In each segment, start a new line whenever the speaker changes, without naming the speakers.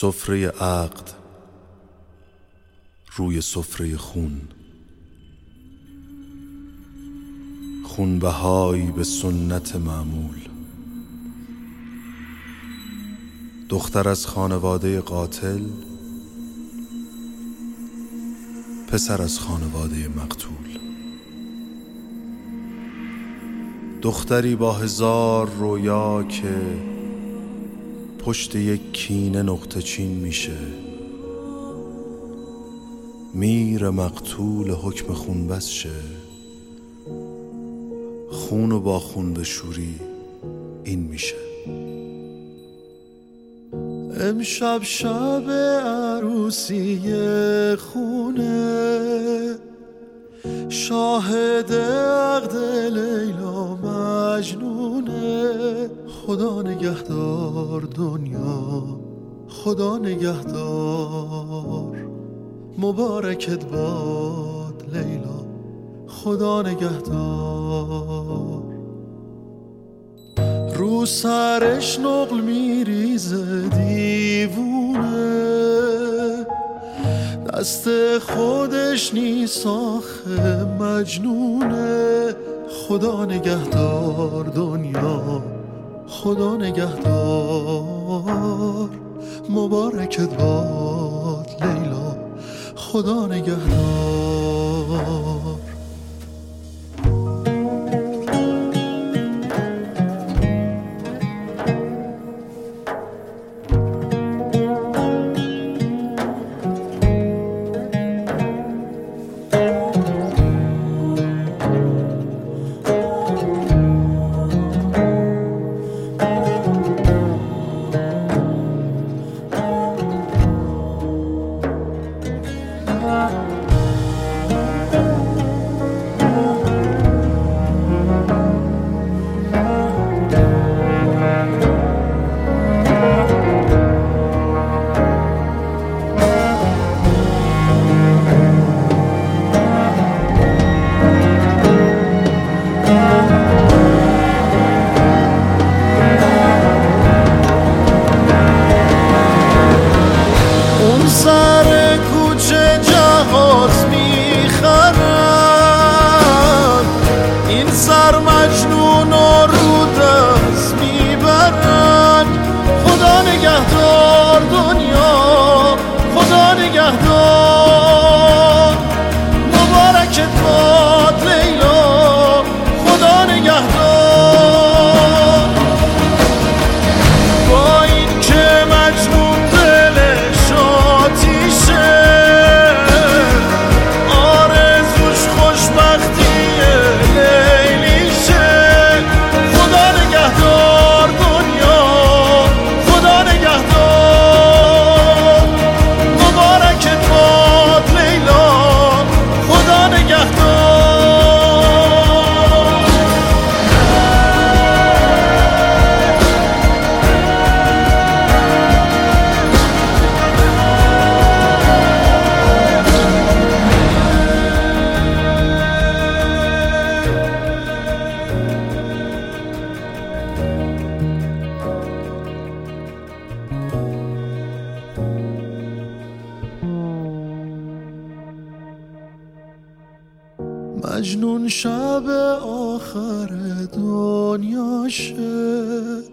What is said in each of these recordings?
سفره عقد روی سفره خون، خونبهایی به سنت معمول. دختر از خانواده قاتل، پسر از خانواده مقتول. دختری با 1000 رویا که پشت یک کینه نقطه چین میشه. میر مقتول حکم خون بس شه، خون و با خون بشوری این میشه.
امشب شب عروسی خونه، شاهد عقد لیلا مجنونه. خدا نگهدار دنیا، خدا نگهدار، مبارکت باد لیلا، خدا نگهدار. رو سرش نقل میریزه دیوونه، دست خودش نیست آخه مجنونه. خدا نگهدار دنیا، خدا نگهدار، مبارکت باد لیلا، خدا نگهدار. سر کوچه جهاز میخرن، این سر مجنون رو دست میبرن. خدا نگهدار دنیا، خدا نگهدار، مبارکت باد لیلا، خدا نگهدار. با این که مجنون دلش آتیشه، آرزوش خوشبختی لیلیشه. خدا نگهدار دنیا، خدا نگهدار، مبارکت باد لیلا، خدا نگهدار. مجنون شب آخر دنیاشه،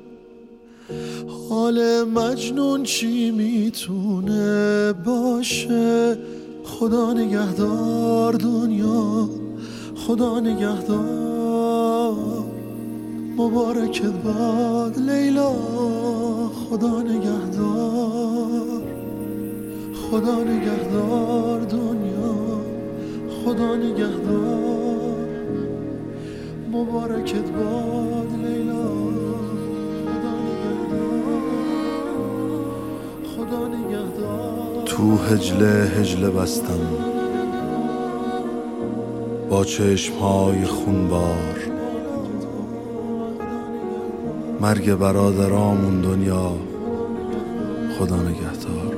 حال مجنون چی میتونه باشه. خدا نگهدار دنیا، خدا نگهدار، مبارکت باد لیلا، خدا نگهدار، خدا نگهدار دنیا، خدا نگهدار، مبارکت باد لیلا، خدا نگهدار، خدا نگهدار.
تو هجله بستم با چشمهای خونبار، مرگ برادرامون دنیا، خدا نگهدار.